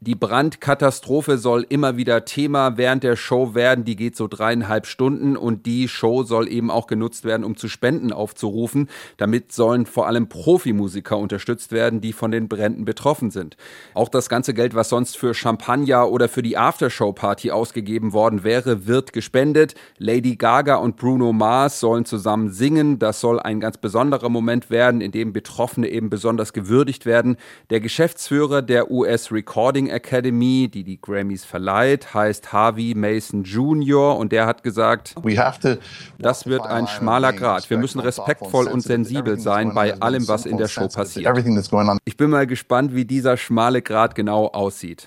Die Brandkatastrophe soll immer wieder Thema während der Show werden. Die geht so 3,5 Stunden und die Show soll eben auch genutzt werden, um zu Spenden aufzurufen. Damit sollen vor allem Profimusiker unterstützt werden, die von den Bränden betroffen sind. Auch das ganze Geld, was sonst für Champagner oder für die Aftershow-Party ausgegeben worden wäre, wird gespendet. Lady Gaga und Bruno Mars sollen zusammen singen. Das soll ein ganz besonderer Moment werden, in dem Betroffene eben besonders gewürdigt werden. Der Geschäftsführer der US Recording Academy, die die Grammys verleiht, heißt Harvey Mason Jr. und der hat gesagt, das wird ein schmaler Grat. Wir müssen respektvoll und sensibel sein bei allem, was in der Show passiert. Ich bin mal gespannt, wie dieser schmale Grat genau aussieht.